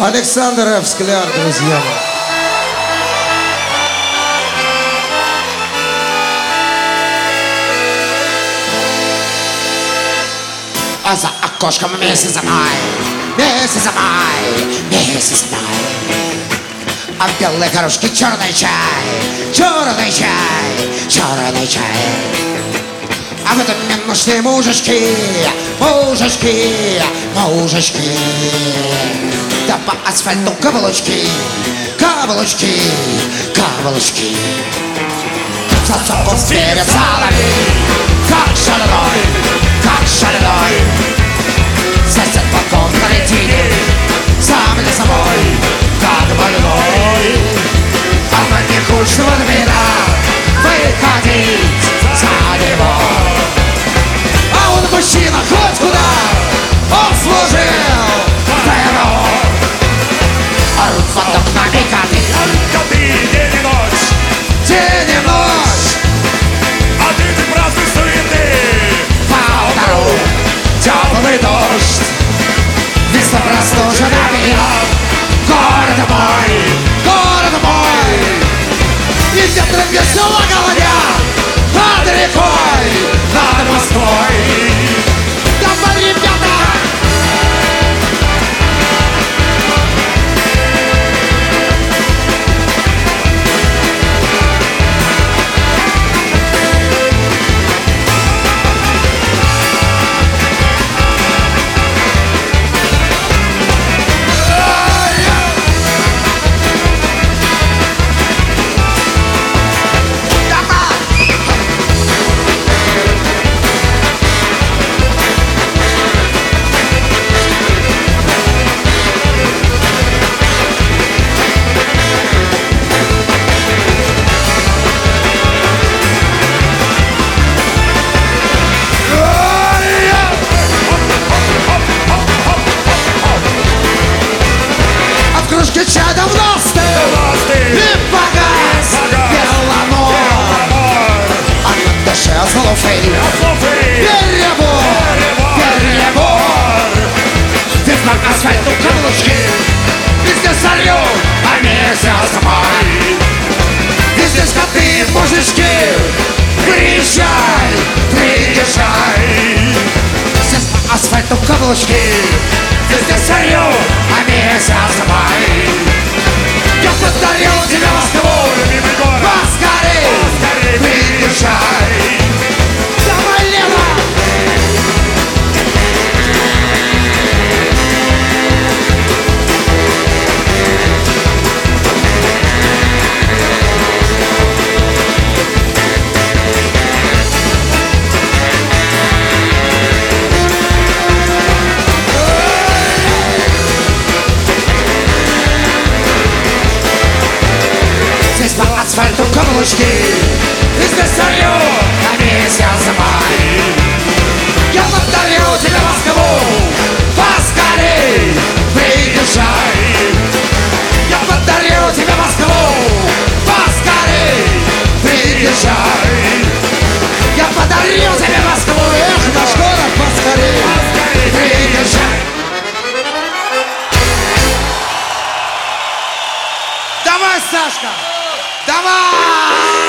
Александр Ф. Скляр, друзья мои. А за окошком месяц май, месяц май, месяц май. А в белой кружке черный чай, черный чай, черный чай. А в этом мне нужны мужички, мужички, мужички. Да по асфальту каблучки, каблучки, каблучки. Зацепом сверят салами, как шальной, как шальной. Сосед балкон полетит, сам для собой, как больной. А мне кучного двора выходить за него. А он мужчина хоть куда, он служил в ТРО. Орут под окнами коты, день и ночь, день и ночь. а ты празднуй суеты. Поутру теплый дождь, весна простужена меня. Город мой, и ветром весело голодят над рекой, над Москвой. Давай, ребята! Чай давно стыл и погас беломор. А на душе злофей перебор, перебор. Ведь на асфальту каблучки, везде солью, а месяц май. Везде скоты, мужички, приезжай, приезжай. Здесь на асфальту каблучки, везде солью, а месяц май. Я подарил тебе Москву, Любимый город, поскорей, приезжай. Давай, лево! Здесь по асфальту каблучки, везде солью, а месяц май. Я подарю тебе Москву, поскорей, приезжай. Я подарю тебе Москву, поскорей, приезжай. Я подарю тебе Москву, эх, наш город, поскорей, приезжай. Давай, Сашка! Давай!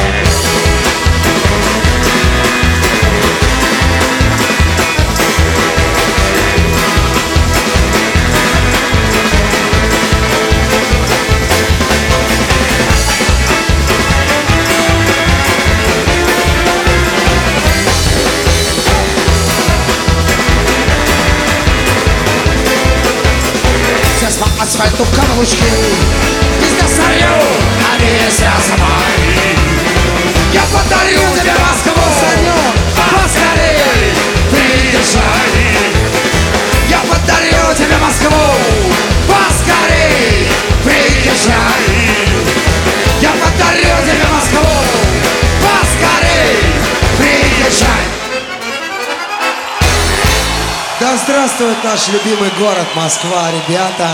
Сейчас по асфальту каблучки, везде солью, а месяц май. Я подарю тебе Москву, поскорей, приезжай. Я подарю тебе Москву, поскорей, приезжай. Я подарю тебе Москву, поскорей, приезжай. Да здравствует наш любимый город Москва, ребята.